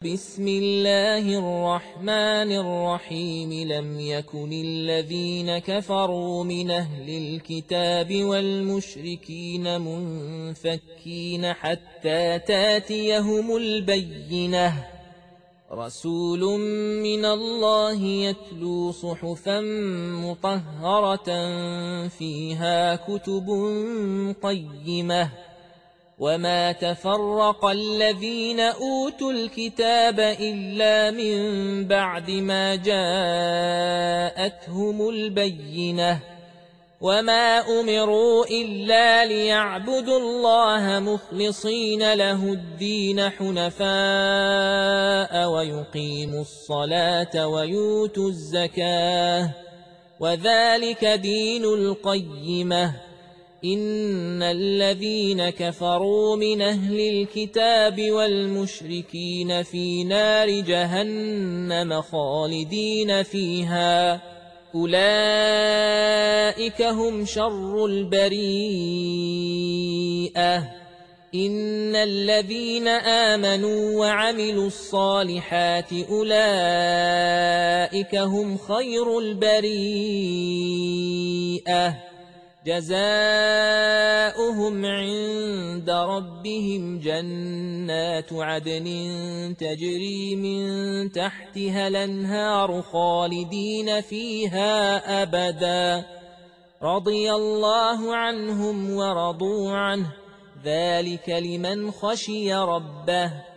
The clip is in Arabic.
بسم الله الرحمن الرحيم لم يكن الذين كفروا من أهل الكتاب والمشركين منفكين حتى تاتيهم البينة رسول من الله يتلو صحفا مطهرة فيها كتب قيمة وما تفرق الذين أوتوا الكتاب إلا من بعد ما جاءتهم البينة وما أمروا إلا ليعبدوا الله مخلصين له الدين حنفاء ويقيموا الصلاة ويؤتوا الزكاة وذلك دين القيمة إن الذين كفروا من أهل الكتاب والمشركين في نار جهنم خالدين فيها أولئك هم شر البريئة إن الذين آمنوا وعملوا الصالحات أولئك هم خير البريئة جزاؤهم عند ربهم جنات عدن تجري من تحتها الأنهار خالدين فيها أبدا رضي الله عنهم ورضوا عنه ذلك لمن خشي ربه